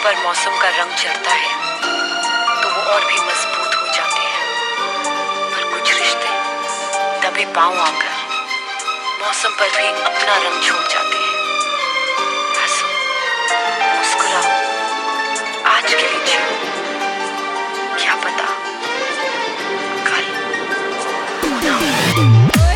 पर मौसम का रंग चढ़ता है तो वो और भी मजबूत हो जाते हैं। पर कुछ रिश्ते दबे पांव आकर मौसम पर भी अपना रंग छोड़ जाते हैं। हंसो, मुस्कुराओ, आज के लिए जियो, क्या पता कल होना हो।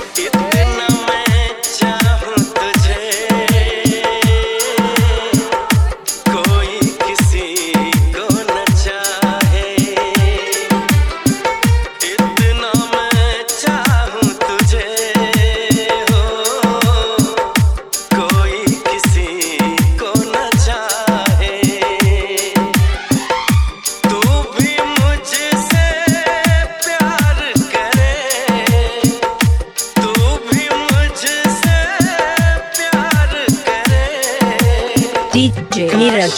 DJ Neeraj.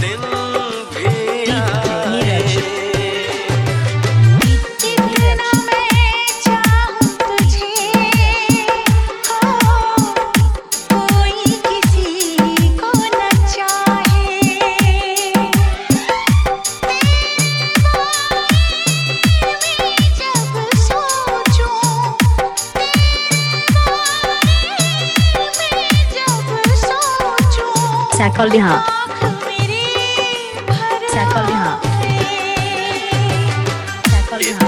Sakolliha. Sakolliha. Sakolliha.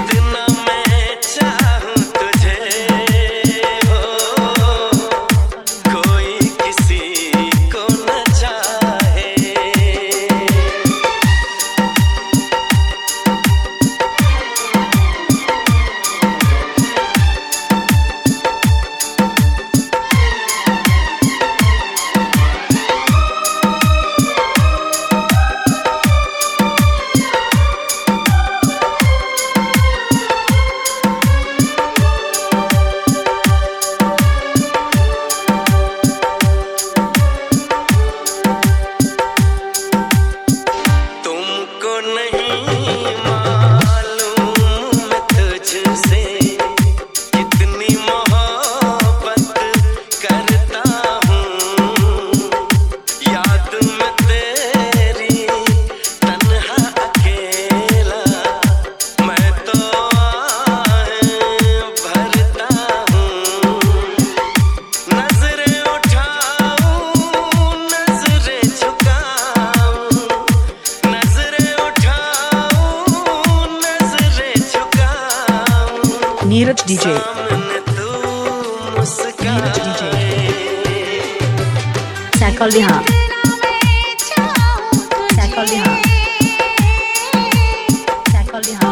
Neeraj DJ. Neeraj DJ. Sakolliha. Sakolliha. Sakolliha.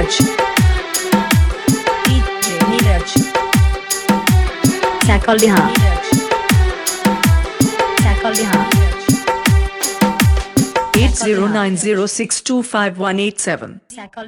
Neeraj. DJ Neeraj. Sakoldiha. Sakoldiha. 8090625187.